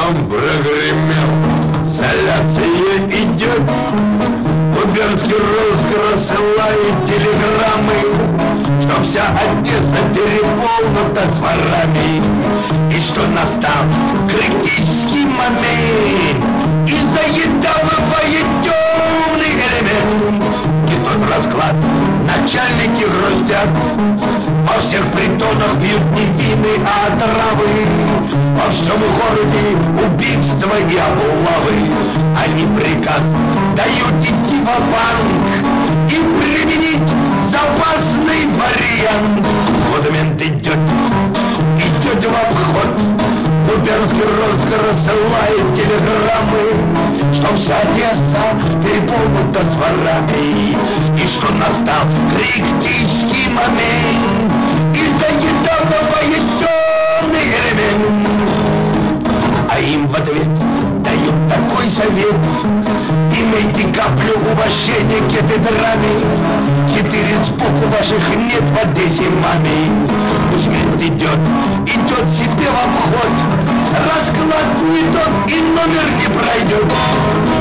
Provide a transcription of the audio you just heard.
Звон прогремел, изоляция идет. Губернский розыск рассылает телеграммы, что вся Одесса переполнена с ворами, и что настал критический момент, и заедавывает темный элемент. И тот расклад начальники грустят, во всех притонах бьют не вины, а отравы, во всем городе убийства и облавы. Они приказ дают идти в банк и применить запасный вариант. Вот мент идет в обход, губернский розыск рассылает телеграммы, что вся Одесса переполнена с ворами, и что настал критический момент, и заедавывает темный элемент. А им в ответ дают такой совет: имейте каплю уважения к этой драме, 4 сбоку ваших нет в Одессе, маме. Пусть мент идет себе в обход, расклад не тот и номер не пройдет.